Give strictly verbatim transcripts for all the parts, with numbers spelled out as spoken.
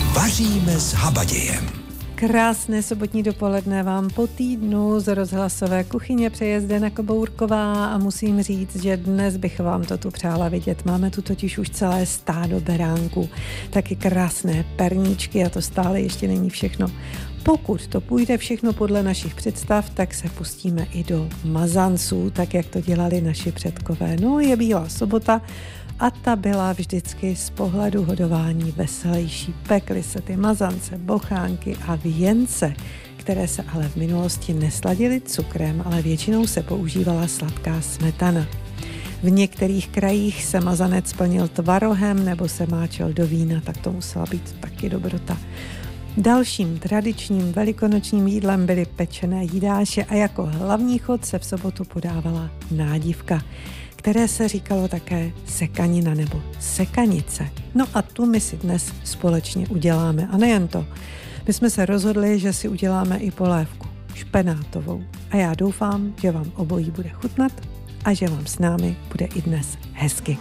Vaříme s Habadějem. Krásné sobotní dopoledne vám po týdnu z rozhlasové kuchyně přeje Zdena Kobourková a musím říct, že dnes bych vám to tu přála vidět. Máme tu totiž už celé stádo beránků, taky krásné perníčky a to stále ještě není všechno. Pokud to půjde všechno podle našich představ, tak se pustíme i do mazanců, tak jak to dělali naši předkové. No, je Bílá sobota a ta byla vždycky z pohledu hodování veselější. Pekly se ty mazance, bochánky a věnce, které se ale v minulosti nesladily cukrem, ale většinou se používala sladká smetana. V některých krajích se mazanec plnil tvarohem nebo se máčel do vína, tak to musela být taky dobrota. Dalším tradičním velikonočním jídlem byly pečené jídáše a jako hlavní chod se v sobotu podávala nádivka, které se říkalo také sekanina nebo sekanice. No a tu my si dnes společně uděláme. A nejen to. My jsme se rozhodli, že si uděláme i polévku špenátovou. A já doufám, že vám obojí bude chutnat a že vám s námi bude i dnes hezky.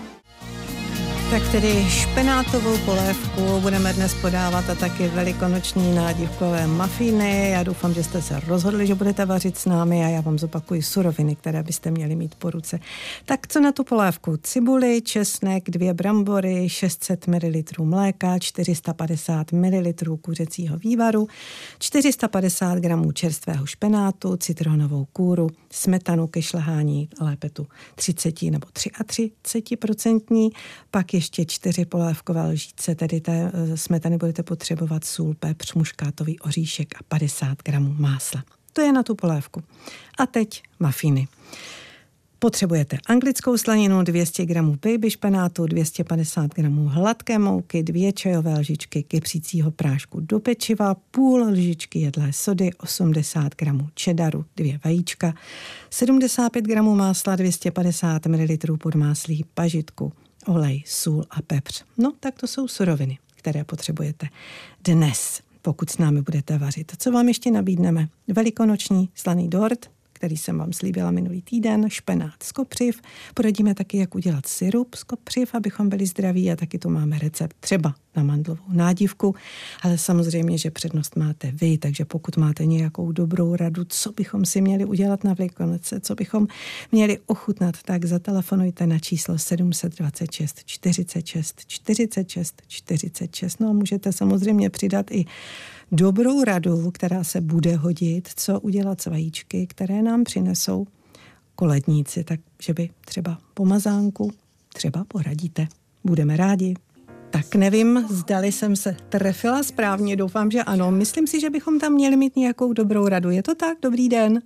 Tak tedy špenátovou polévku budeme dnes podávat a taky velikonoční nádivkové mafíny. Já doufám, že jste se rozhodli, že budete vařit s námi a já vám zopakuji suroviny, které byste měli mít po ruce. Tak co na tu polévku? Cibuli, česnek, dvě brambory, šest set mililitrů mléka, čtyři sta padesát mililitrů kuřecího vývaru, čtyři sta padesát gramů čerstvého špenátu, citronovou kůru, smetanu ke šlehání, lépe tu třicet nebo třicet procentní, pak ještě čtyři polévkové lžíce, tedy té smetany budete potřebovat sůl, pepř, muškátový oříšek a padesát gramů másla. To je na tu polévku. A teď mafíny. Potřebujete anglickou slaninu, dvě stě gramů baby špenátu, dvě stě padesát gramů hladké mouky, dvě čajové lžičky kypřícího prášku do pečiva, půl lžičky jedlé sody, osmdesát gramů čedaru, dvě vajíčka, sedmdesát pět gramů másla, dvě stě padesát mililitrů podmáslí pažitku, olej, sůl a pepř. No, tak to jsou suroviny, které potřebujete dnes, pokud s námi budete vařit. Co vám ještě nabídneme? Velikonoční slaný dort, který jsem vám slíbila minulý týden, špenát z kopřiv. Poradíme taky, jak udělat syrup z kopřiv, abychom byli zdraví a taky tu máme recept třeba na mandlovou nádivku, ale samozřejmě, že přednost máte vy, takže pokud máte nějakou dobrou radu, co bychom si měli udělat na Velikonoce, co bychom měli ochutnat, tak zatelefonujte na číslo sedm set dvacet šest čtyřicet šest čtyřicet šest čtyřicet šest. No a můžete samozřejmě přidat i dobrou radu, která se bude hodit, co udělat s vajíčky, které nám přinesou koledníci, takže by třeba pomazánku třeba poradíte. Budeme rádi. Tak nevím, zdali jsem se trefila správně, doufám, že ano. Myslím si, že bychom tam měli mít nějakou dobrou radu. Je to tak? Dobrý den.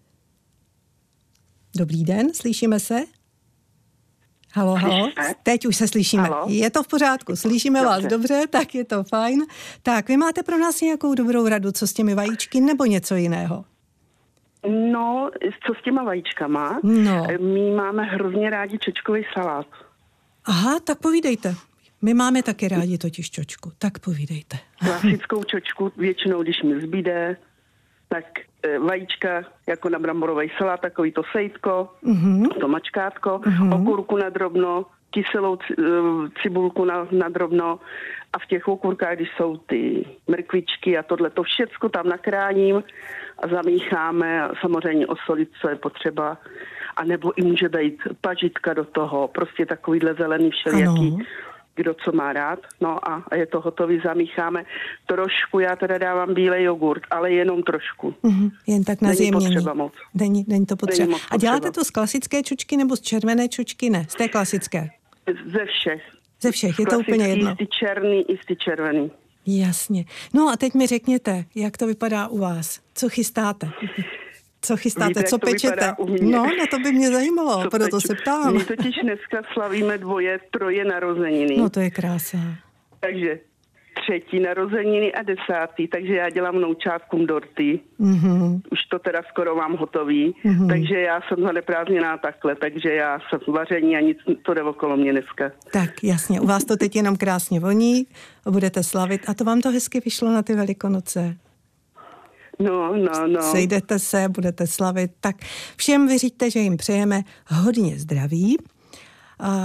Dobrý den, slyšíme se? Halo, halo, teď už se slyšíme. Halo? Je to v pořádku, slyšíme dobře. Vás dobře, tak je to fajn. Tak, vy máte pro nás nějakou dobrou radu, co s těmi vajíčky nebo něco jiného? No, co s těma vajíčkama? No. My máme hrozně rádi čočkový salát. Aha, tak povídejte. My máme taky rádi totiž čočku, tak povídejte. Klasickou čočku, většinou, když mi zbyde, tak vajíčka jako na bramborový salát, takový to sejtko, uh-huh. to mačkátko, uh-huh. okurku na drobno, kyselou cibulku na, na drobno a v těch okurkách, když jsou ty mrkvičky a tohle, to všecko tam nakrájím a zamícháme a samozřejmě osolit, co je potřeba. A nebo i může být pažitka do toho, prostě takovýhle zelený všelijaký. Ano. Kdo co má rád, no a, a je to hotový, zamícháme. Trošku, já teda dávám bílej jogurt, ale jenom trošku. Mm-hmm, jen tak na zjemnění. Není potřeba moc. Není, není to potřeba. Není a děláte to z klasické čočky nebo z červené čočky? Ne, z té klasické. Ze všech. Ze všech, je to úplně jedno. I z ty černý, i z ty červený. Jasně. No a teď mi řekněte, jak to vypadá u vás? Co chystáte? Co chystáte, Víte, co pečete? No, na to by mě zajímalo, co proto peču? Se ptám. My totiž dneska slavíme dvoje, troje narozeniny. No to je krása. Takže třetí narozeniny a desátý, takže já dělám vnoučátkům dorty. Mm-hmm. Už to teda skoro mám hotový, mm-hmm. takže já jsem zaneprázdněná takhle, takže já jsem vaření a nic to jde okolo mě dneska. Tak jasně, u vás to teď jenom krásně voní, budete slavit a to vám to hezky vyšlo na ty Velikonoce. No, no, no. Sejdete se, budete slavit, tak všem vyříďte, že jim přejeme hodně zdraví a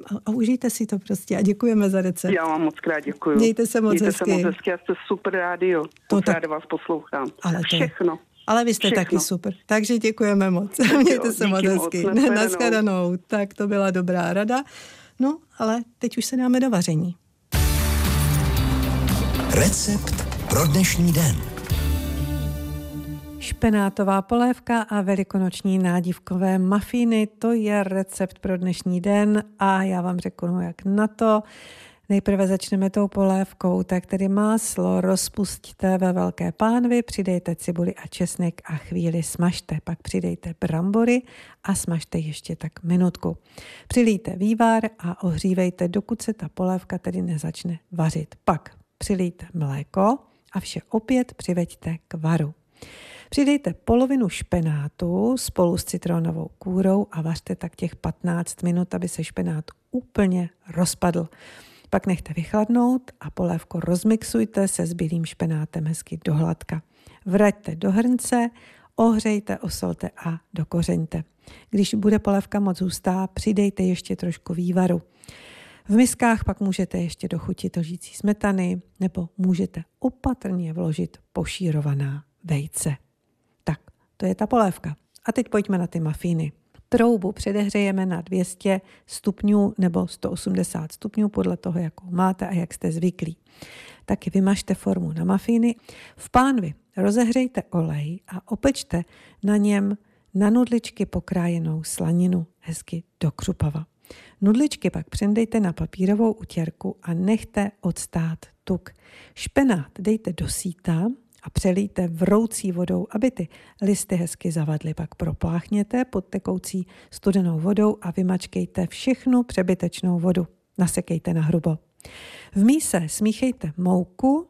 a, a užijte si to prostě a děkujeme za recept. Já vám moc krát děkuju. Mějte se moc Mějte hezky. Mějte se moc hezky a jste super rádio. To moc tak... ráda vás poslouchám. Ale to Všechno. Ale vy jste Všechno. taky super. Takže děkujeme moc. Mějte jo, se moc hezky. Nashledanou. Tak to byla dobrá rada. No, ale teď už se dáme do vaření. Recept pro dnešní den. Špenátová polévka a velikonoční nádívkové mafíny, to je recept pro dnešní den a já vám řeknu, jak na to. Nejprve začneme tou polévkou, tak tedy máslo rozpustíte ve velké pánvi, přidejte cibuli a česnek a chvíli smažte, pak přidejte brambory a smažte ještě tak minutku. Přilijte vývar a ohřívejte, dokud se ta polévka tedy nezačne vařit. Pak přilijte mléko a vše opět přiveďte k varu. Přidejte polovinu špenátu spolu s citronovou kůrou a vařte tak těch patnáct minut, aby se špenát úplně rozpadl. Pak nechte vychladnout a polévku rozmixujte se zbylým špenátem hezky do hladka. Vraťte do hrnce, ohřejte, osolte a dokořeňte. Když bude polévka moc hustá, přidejte ještě trošku vývaru. V miskách pak můžete ještě dochutit lžící smetany nebo můžete opatrně vložit pošírovaná vejce. Tak, to je ta polévka. A teď pojďme na ty mafíny. Troubu předehřejeme na dvě stě stupňů nebo sto osmdesát stupňů podle toho, jakou máte a jak jste zvyklí. Taky vymažte formu na mafíny. V pánvi rozehřejte olej a opečte na něm na nudličky pokrájenou slaninu hezky do křupava. Nudličky pak přendejte na papírovou utěrku a nechte odstát tuk. Špenát dejte do síta a přelijte vroucí vodou, aby ty listy hezky zavadly. Pak propláchněte pod tekoucí studenou vodou a vymačkejte všechnu přebytečnou vodu. Nasekejte na hrubo. V míse smíchejte mouku,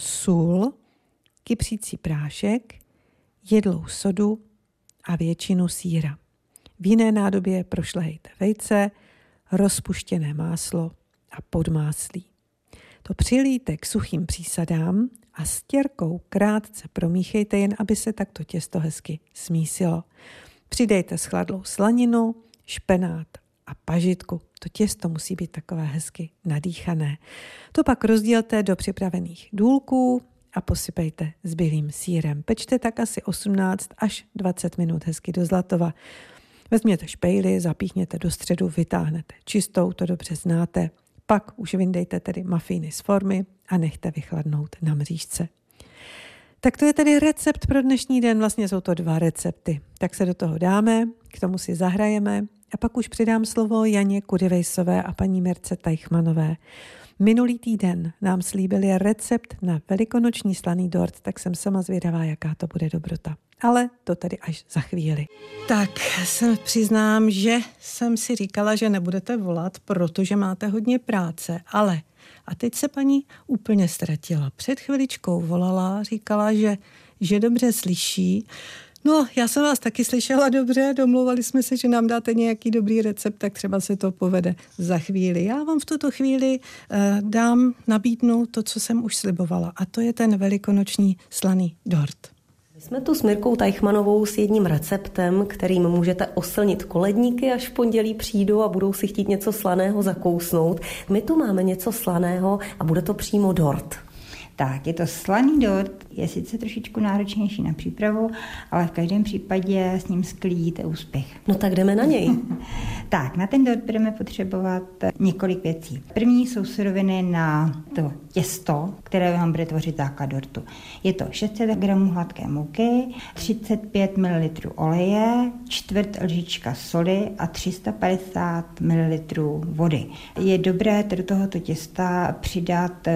sůl, kypřící prášek, jedlou sodu a většinu sýra. V jiné nádobě prošlehejte vejce, rozpuštěné máslo a podmáslí. To přilijte k suchým přísadám a stěrkou krátce promíchejte, jen aby se takto těsto hezky smísilo. Přidejte schladlou slaninu, špenát a pažitku. To těsto musí být takové hezky nadýchané. To pak rozdělte do připravených důlků a posypejte zbylým sýrem. Pečte tak asi osmnáct až dvacet minut hezky do zlatova. Vezměte špejli, zapíchněte do středu, vytáhnete čistou, to dobře znáte. Pak už vyndejte tedy mafíny z formy a nechte vychladnout na mřížce. Tak to je tedy recept pro dnešní den, vlastně jsou to dva recepty. Tak se do toho dáme, k tomu si zahrajeme a pak už přidám slovo Janě Kudivejsové a paní Mirce Teichmanové. Minulý týden nám slíbili recept na velikonoční slaný dort, tak jsem sama zvědavá, jaká to bude dobrota. Ale to tady až za chvíli. Tak se přiznám, že jsem si říkala, že nebudete volat, protože máte hodně práce, ale a teď se paní úplně ztratila. Před chviličkou volala, říkala, že, že dobře slyší. No, já jsem vás taky slyšela dobře, domluvali jsme se, že nám dáte nějaký dobrý recept, tak třeba se to povede za chvíli. Já vám v tuto chvíli eh, dám, nabídnu to, co jsem už slibovala, a to je ten velikonoční slaný dort. My jsme tu s Mirkou Teichmanovou s jedním receptem, kterým můžete oslnit koledníky, až v pondělí přijdou a budou si chtít něco slaného zakousnout. My tu máme něco slaného a bude to přímo dort. Tak, je to slaný dort, je sice trošičku náročnější na přípravu, ale v každém případě s ním sklidíte úspěch. No tak jdeme na něj. Tak, na ten dort budeme potřebovat několik věcí. První jsou suroviny na to těsto, které vám bude tvořit základ dortu. Je to šest set gramů hladké mouky, třicet pět mililitrů oleje, čtvrt lžička soli a tři sta padesát mililitrů vody. Je dobré do tohoto těsta přidat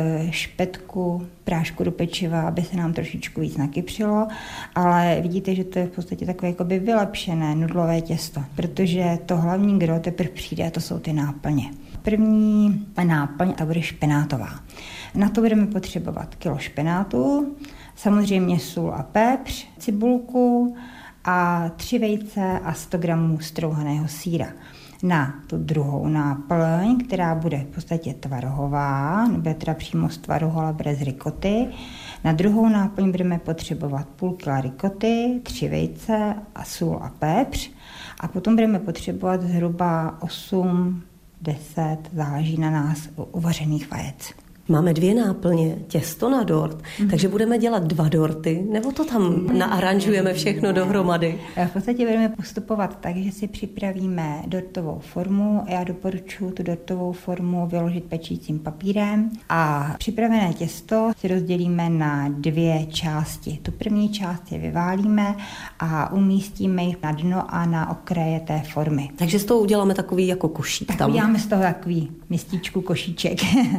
špetku prášku do pečiva, aby se nám trošičku víc nakypřilo, ale vidíte, že to je v podstatě takové jakoby vylepšené nudlové těsto, protože to hlavní gro teprve přijde a to jsou ty náplně. První náplň ta bude špenátová. Na to budeme potřebovat kilo špenátu, samozřejmě sůl a pepř, cibulku a tři vejce a sto gramů strouhaného sýra. Na tu druhou náplň, která bude v podstatě tvarohová, nebude teda přímo z tvarohu, ale bude z rikoty. Na druhou náplň budeme potřebovat půl kila rikoty, tři vejce a sůl a pepř. A potom budeme potřebovat zhruba osm deset, záleží na nás u uvařených vajec. Máme dvě náplně, těsto na dort, mm-hmm. takže budeme dělat dva dorty, nebo to tam ne, naaranžujeme všechno ne, dohromady? V podstatě budeme postupovat tak, že si připravíme dortovou formu. Já doporučuji tu dortovou formu vyložit pečícím papírem a připravené těsto si rozdělíme na dvě části. Tu první část je vyválíme a umístíme ji na dno a na okraje té formy. Takže z toho uděláme takový jako košík tak tam. uděláme z toho takový mističku, košíček.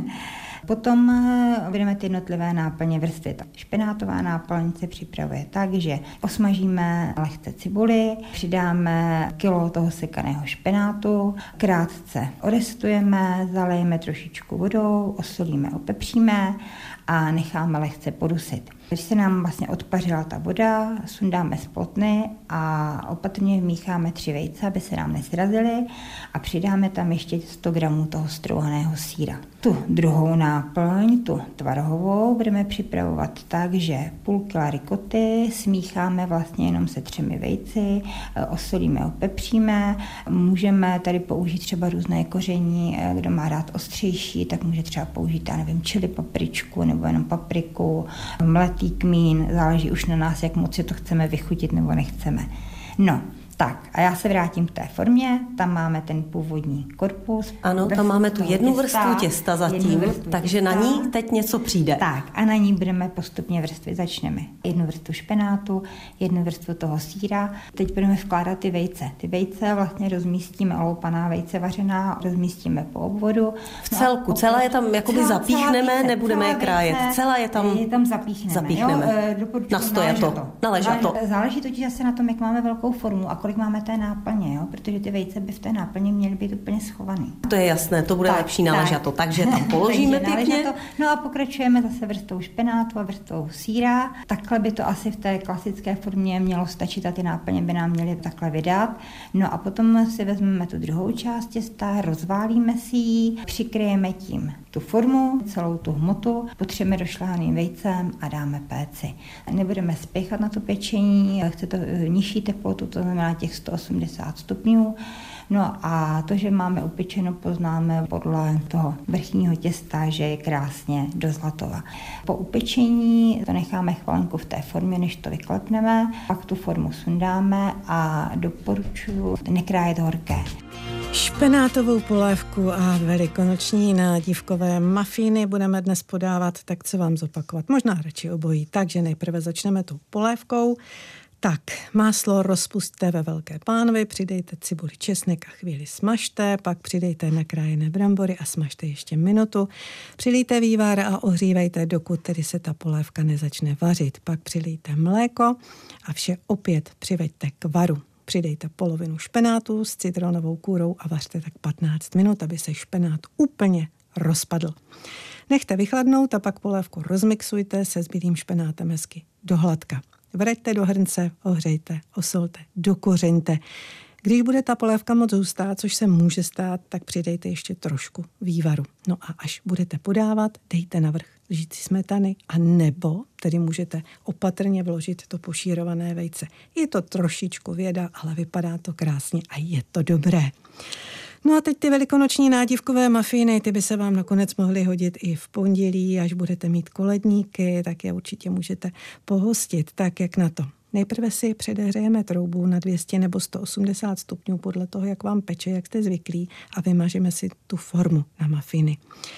Potom budeme ty jednotlivé náplně vrstvit. Špenátová náplň se připravuje tak, že osmažíme lehce cibuli, přidáme kilo toho sekaného špenátu, krátce orestujeme, zalejeme trošičku vodou, osolíme, opepříme a necháme lehce podusit. Když se nám vlastně odpařila ta voda, sundáme z plotny a opatrně vmícháme tři vejce, aby se nám nezrazily a přidáme tam ještě sto gramů toho strouhaného sýra. Tu druhou náplň, tu tvarohovou, budeme připravovat tak, že půl kila rikoty smícháme vlastně jenom se třemi vejci, osolíme, opepříme. Můžeme tady použít třeba různé koření, kdo má rád ostřejší, tak může třeba použít, já nevím, čili papričku nebo jenom papriku, mletý kmín, záleží už na nás, jak moc si to chceme vychutit nebo nechceme. No, tak a já se vrátím k té formě, tam máme ten původní korpus. Ano, tam máme tu jednu vrstvu těsta zatím, vrstvu takže těsta. Na ní teď něco přijde. Tak a na ní budeme postupně vrstvit. Začneme jednu vrstvu špenátu, jednu vrstvu toho sýra. Teď budeme vkládat ty vejce. Ty vejce vlastně rozmístíme, oloupaná vejce vařená, rozmístíme po obvodu. V celku, no, celé je tam jakoby celá, zapíchneme, celá nebudeme je krájet. Celá je tam, je tam zapíchneme. zapíchneme. Na stojato, na ležato. Záleží totiž zase na tom, jak máme velkou formu a kolik máme té náplně, jo? Protože ty vejce by v té náplně měly být úplně schovaný. To je jasné, to bude tak, lepší na ležato, tak. takže tam položíme takže pěkně. No a pokračujeme zase vrstvou špenátu a vrstvou sýra. Takhle by to asi v té klasické formě mělo stačit a ty náplně by nám měly takhle vydat. No a potom si vezmeme tu druhou část těsta, rozválíme si ji, přikryjeme tím tu formu, celou tu hmotu, potřebujeme došláhaným vejcem a dáme péci. Nebudeme spěchat na to pečení, chce to nižší teplotu, to znamená těch sto osmdesát stupňů. No a to, že máme upečeno, poznáme podle toho vrchního těsta, že je krásně do zlatova. Po upečení to necháme chvilku v té formě, než to vyklepneme, pak tu formu sundáme a doporučuji nekrájet horké. Špenátovou polévku a velikonoční nádívkové mafíny budeme dnes podávat, tak co vám zopakovat? Možná radši obojí, takže nejprve začneme tou polévkou. Tak, máslo rozpusťte ve velké pánvi, přidejte cibuli, česnek a chvíli smažte, pak přidejte nakrájené brambory a smažte ještě minutu. Přilijte vývar a ohřívejte, dokud tedy se ta polévka nezačne vařit. Pak přilijte mléko a vše opět přiveďte k varu. Přidejte polovinu špenátu s citronovou kůrou a vařte tak patnáct minut, aby se špenát úplně rozpadl. Nechte vychladnout a pak polévku rozmixujte se zbylým špenátem hezky do hladka. Vraťte do hrnce, ohřejte, osolte, dokořeňte. Když bude ta polévka moc hustá, což se může stát, tak přidejte ještě trošku vývaru. No a až budete podávat, dejte navrch lžíci smetany a nebo tedy můžete opatrně vložit to pošírované vejce. Je to trošičku věda, ale vypadá to krásně a je to dobré. No a teď ty velikonoční nádívkové mafíny, ty by se vám nakonec mohly hodit i v pondělí, až budete mít koledníky, tak je určitě můžete pohostit, tak jak na to. Nejprve si předehřejeme troubu na dvě stě nebo sto osmdesát stupňů podle toho, jak vám peče, jak jste zvyklí a vymažeme si tu formu na mafíny.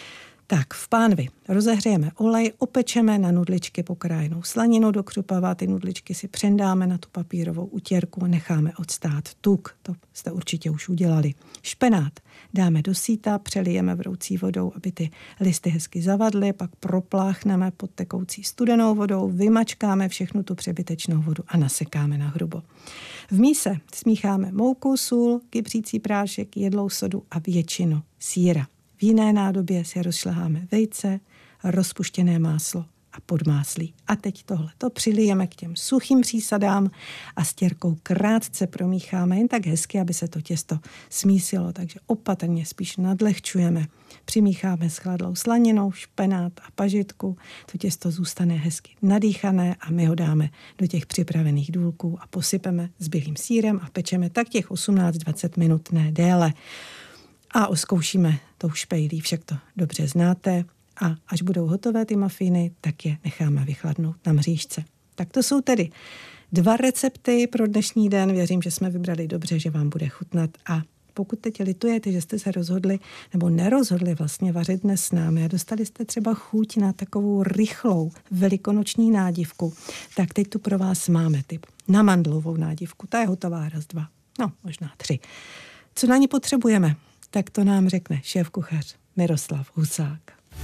Tak v pánvi rozehřejeme olej, opečeme na nudličky pokrájenou slaninu do křupava, ty nudličky si přendáme na tu papírovou utěrku a necháme odstát tuk, to jste určitě už udělali. Špenát dáme do síta, přelijeme vroucí vodou, aby ty listy hezky zavadly, pak propláchneme pod tekoucí studenou vodou, vymačkáme všechnu tu přebytečnou vodu a nasekáme na hrubo. V míse smícháme mouku, sůl, kypřící prášek, jedlou sodu a většinu sýra. V jiné nádobě si rozšleháme vejce, rozpuštěné máslo a podmáslí. A teď tohle to přilijeme k těm suchým přísadám a stěrkou krátce promícháme jen tak hezky, aby se to těsto smísilo, takže opatrně spíš nadlehčujeme. Přimícháme s chladlou slaninou, špenát a pažitku, to těsto zůstane hezky nadýchané a my ho dáme do těch připravených důlků a posypeme zbylým sýrem a pečeme tak těch osmnáct dvacet minut, ne déle. a oskoušíme tou špejlí, však to dobře znáte. A až budou hotové ty mafíny, tak je necháme vychladnout na mřížce. Tak to jsou tedy dva recepty pro dnešní den. Věřím, že jsme vybrali dobře, že vám bude chutnat. A pokud teď litujete, že jste se rozhodli, nebo nerozhodli vlastně vařit dnes s námi a dostali jste třeba chuť na takovou rychlou velikonoční nádivku, tak teď tu pro vás máme tip na mandlovou nádivku. Ta je hotová raz, dva, no možná tři. Co na ní potřebujeme? Tak to nám řekne šéfkuchař Miroslav Husák.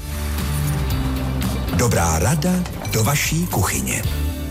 Dobrá rada do vaší kuchyně.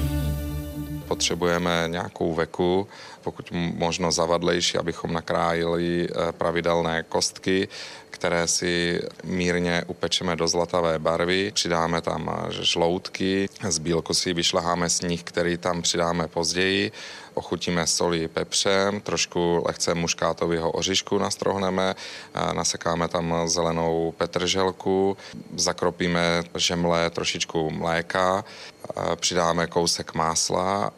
Potřebujeme nějakou veku, pokud možno zavadlejší, abychom nakrájili pravidelné kostky, které si mírně upečeme do zlatavé barvy. Přidáme tam žloutky, z bílku si vyšleháme sníh, který tam přidáme později. Ochutíme solí, pepřem, trošku lehce muškátového oříšku nastrohneme, nasekáme tam zelenou petrželku, zakropíme žemle trošičku mléka, přidáme kousek másla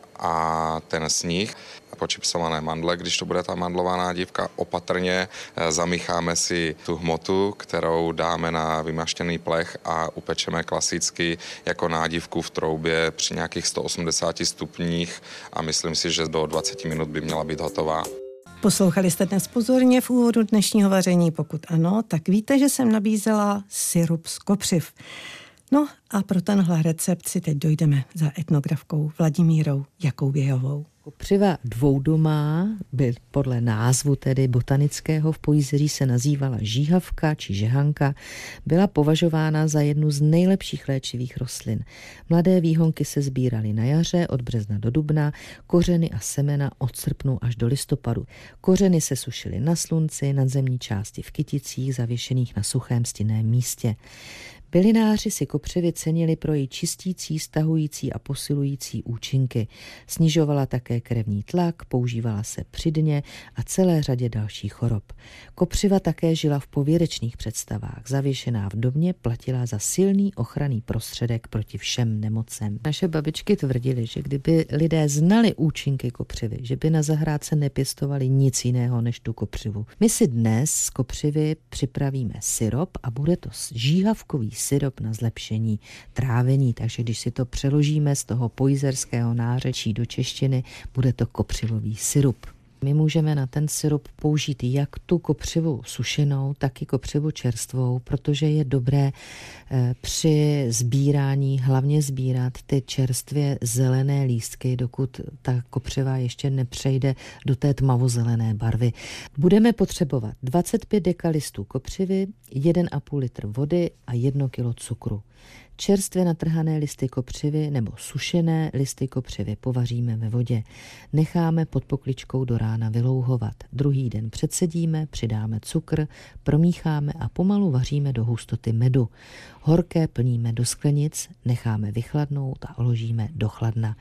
a ten sníh, počipsované mandle, když to bude ta mandlová nádivka, opatrně zamícháme si tu hmotu, kterou dáme na vymaštěný plech a upečeme klasicky jako nádivku v troubě při nějakých sto osmdesáti stupních a myslím si, že do dvacet minut by měla být hotová. Poslouchali jste dnes pozorně v úvodu dnešního vaření? Pokud ano, tak víte, že jsem nabízela syrup z kopřiv. No a pro tenhle recept si teď dojdeme za etnografkou Vladimírou Jakoubějovou. Kopřiva dvoudomá, by podle názvu tedy botanického v Pojízeří se nazývala žíhavka či žehanka, byla považována za jednu z nejlepších léčivých rostlin. Mladé výhonky se sbíraly na jaře od března do dubna, kořeny a semena od srpnu až do listopadu. Kořeny se sušily na slunci, nadzemní části v kyticích zavěšených na suchém stinném místě. Bylináři si kopřivy cenili pro její čistící, stahující a posilující účinky. Snižovala také krevní tlak, používala se při dně a celé řadě dalších chorob. Kopřiva také žila v pověrečných představách. Zavěšená v domě platila za silný ochranný prostředek proti všem nemocem. Naše babičky tvrdily, že kdyby lidé znali účinky kopřivy, že by na zahrádce nepěstovali nic jiného než tu kopřivu. My si dnes z kopřivy připravíme syrop a bude to žíhavkový syrop na zlepšení trávení, takže když si to přeložíme z toho pojizerského nářečí do češtiny, bude to kopřivový syrup. My můžeme na ten syrup použít jak tu kopřivu sušenou, tak i kopřivu čerstvou, protože je dobré e, při sbírání hlavně sbírat ty čerstvě zelené lístky, dokud ta kopřiva ještě nepřejde do té tmavozelené barvy. Budeme potřebovat dvacet pět dekalistů kopřivy, jeden a půl litr vody a jedno kilo cukru. Čerstvě natrhané listy kopřivy nebo sušené listy kopřivy povaříme ve vodě. Necháme pod pokličkou do rána vylouhovat. Druhý den předsedíme, přidáme cukr, promícháme a pomalu vaříme do hustoty medu. Horké plníme do sklenic, necháme vychladnout a uložíme do chladna.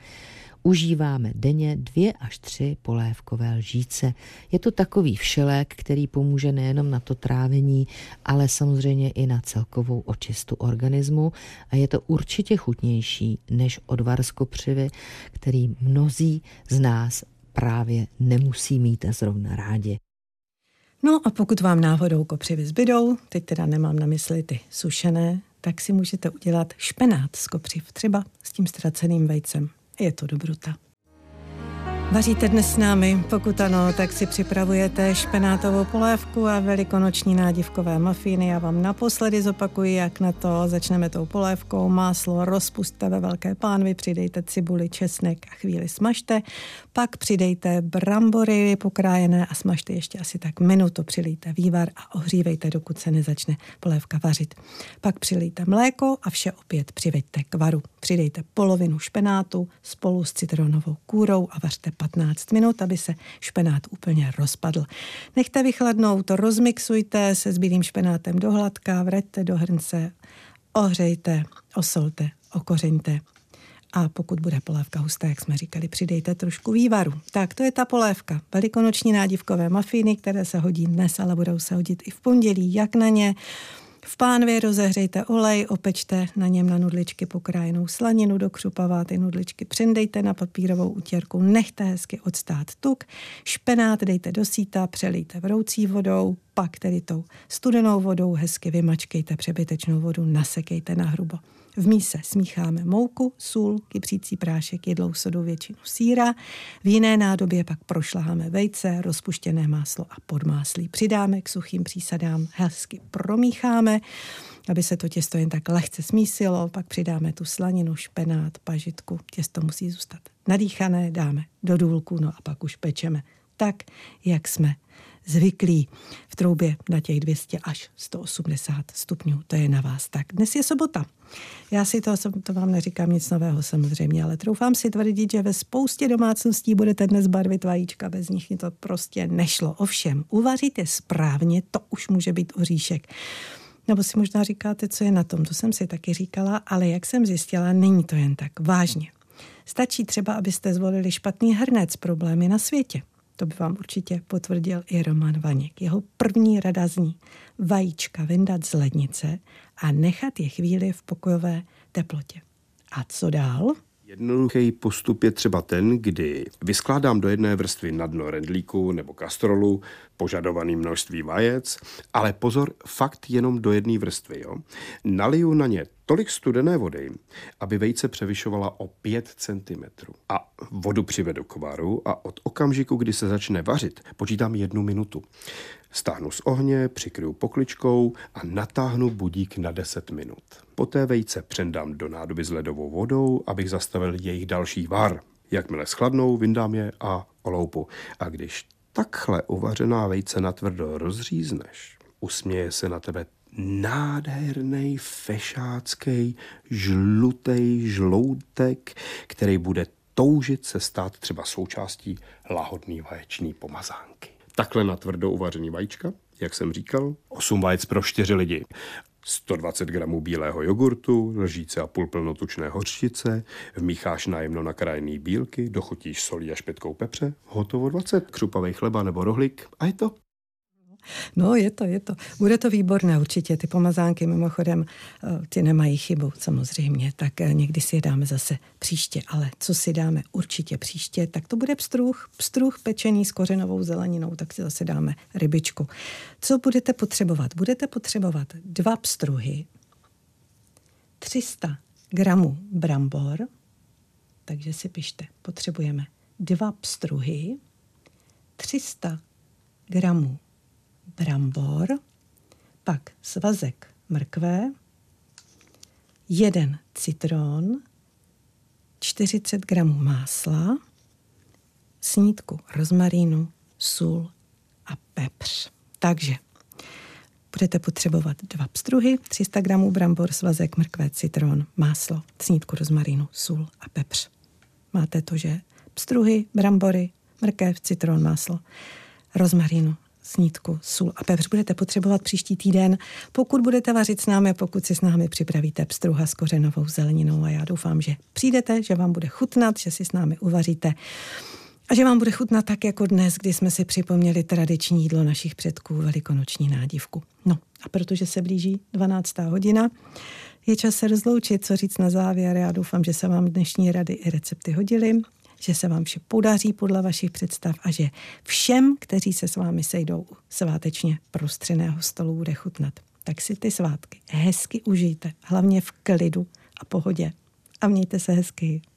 Užíváme denně dvě až tři polévkové lžíce. Je to takový všelék, který pomůže nejenom na to trávení, ale samozřejmě i na celkovou očistu organismu a je to určitě chutnější než odvar z kopřivy, který mnozí z nás právě nemusí mít zrovna rádi. No a pokud vám náhodou kopřivy zbydou, teď teda nemám na mysli ty sušené, tak si můžete udělat špenát z kopřiv, třeba s tím ztraceným vejcem. Je to dobrota. Vaříte dnes s námi? Pokud ano, tak si připravujete špenátovou polévku a velikonoční nádivkové mafíny. Já vám naposledy zopakuji, jak na to. Začneme tou polévkou. Máslo rozpusťte ve velké pánvi, přidejte cibuli, česnek a chvíli smažte. Pak přidejte brambory pokrájené a smažte ještě asi tak minutu. Přilijte vývar a ohřívejte, dokud se nezačne polévka vařit. Pak přilijte mléko a vše opět přiveďte k varu. Přidejte polovinu špenátu spolu s citronovou kůrou a vařte patnáct minut, aby se špenát úplně rozpadl. Nechte vychladnout, rozmixujte se s bílým špenátem do hladka, vraťte do hrnce, ohřejte, osolte, okořeňte a pokud bude polévka hustá, jak jsme říkali, přidejte trošku vývaru. Tak to je ta polévka. Velikonoční nádivkové mafíny, které se hodí dnes, ale budou se hodit i v pondělí, jak na ně. V pánvi rozehřejte olej, opečte na něm na nudličky pokrájenou slaninu do křupava, ty nudličky přindejte na papírovou utěrku, nechte hezky odstát tuk, špenát dejte do síta, přelijte vroucí vodou, pak tedy tou studenou vodou hezky vymačkejte přebytečnou vodu, nasekejte na hrubo. V míse smícháme mouku, sůl, kypřící prášek, jedlou sodu, většinu sýra. V jiné nádobě pak prošlaháme vejce, rozpuštěné máslo a podmáslí. Přidáme k suchým přísadám, hezky promícháme, aby se to těsto jen tak lehce smísilo. Pak přidáme tu slaninu, špenát, pažitku. Těsto musí zůstat nadýchané, dáme do důlku, no a pak už pečeme tak, jak jsme zvyklí v troubě na těch dvě stě až sto osmdesát stupňů. To je na vás. Tak dnes je sobota. Já si to, to vám neříkám nic nového samozřejmě, ale troufám si tvrdit, že ve spoustě domácností budete dnes barvit vajíčka, bez nich to prostě nešlo. Ovšem, uvaříte správně, to už může být oříšek. Nebo si možná říkáte, co je na tom, to jsem si taky říkala, ale jak jsem zjistila, není to jen tak. Vážně. Stačí třeba, abyste zvolili špatný hrnec, problémy na světě. To by vám určitě potvrdil i Roman Vaněk. Jeho první rada zní vajíčka vyndat z lednice a nechat je chvíli v pokojové teplotě. A co dál? Jednoduchý postup je třeba ten, kdy vyskládám do jedné vrstvy na dno rendlíku nebo kastrolu požadované množství vajec, ale pozor, fakt jenom do jedné vrstvy. Jo? Naliju na ně tolik studené vody, aby vejce převyšovala o pět centimetrů. A vodu přivedu k varu a od okamžiku, kdy se začne vařit, počítám jednu minutu. Stáhnu z ohně, přikryju pokličkou a natáhnu budík na deset minut. Poté vejce přendám do nádoby s ledovou vodou, abych zastavil jejich další var. Jakmile schladnou, vyndám je a oloupu. A když takhle uvařená vejce natvrdo rozřízneš, usměje se na tebe nádherný, fešácký, žlutý žloutek, který bude toužit se stát třeba součástí lahodný vaječný pomazánky. Takhle na tvrdo uvařený vajíčka, jak jsem říkal, osm vajec pro čtyři lidi. sto dvacet gramů bílého jogurtu, lžíce a půl plnotučné hořčice, vmícháš nájemno nakrájený bílky, dochutíš solí a špetkou pepře, hotovo dvacet, křupavej chleba nebo rohlík a je to. No, je to, je to. Bude to výborné určitě. Ty pomazánky mimochodem, ty nemají chybu samozřejmě, tak někdy si je dáme zase příště. Ale co si dáme určitě příště, tak to bude pstruh, pstruh pečený s kořenovou zeleninou, tak si zase dáme rybičku. Co budete potřebovat? Budete potřebovat dva pstruhy, tři sta gramů brambor, takže si pište, potřebujeme dva pstruhy, tři sta gramů brambor, pak svazek mrkve, jeden citron, čtyřicet gramů másla, snídku rozmarínu, sůl a pepř. Takže budete potřebovat dva pstruhy, tři sta gramů brambor, svazek mrkve, citron, máslo, snídku rozmarínu, sůl a pepř. Máte to, že pstruhy, brambory, mrkev, citron, máslo, rozmarínu, snídku, sůl a pepř budete potřebovat příští týden, pokud budete vařit s námi, pokud si s námi připravíte pstruha s kořenovou zeleninou a já doufám, že přijdete, že vám bude chutnat, že si s námi uvaříte a že vám bude chutnat tak jako dnes, kdy jsme si připomněli tradiční jídlo našich předků, velikonoční nádivku. No a protože se blíží dvanáctá hodina, je čas se rozloučit, co říct na závěr. Já doufám, že se vám dnešní rady i recepty hodily, že se vám vše podaří podle vašich představ a že všem, kteří se s vámi sejdou svátečně prostřeného stolu, bude chutnat. Tak si ty svátky hezky užijte, hlavně v klidu a pohodě. A mějte se hezky.